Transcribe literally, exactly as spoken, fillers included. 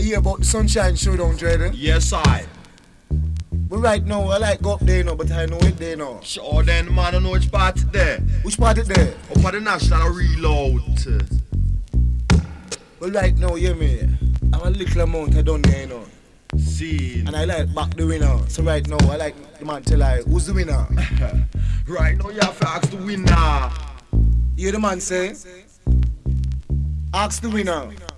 hear about the Sunshine Showdown, Jordan? Yes, I. But right now, I like go up there, you know, but I know it there now. Sure, then, man, I know which part it there. Which part it there? Up at the National Reload. Well, right now, you hear me? I have a little amount I done there, you know. See. And I like back the winner. So right now, I like the man tell I, who's the winner? Right now, you have to ask the winner. You hear the man say? Ask the winner.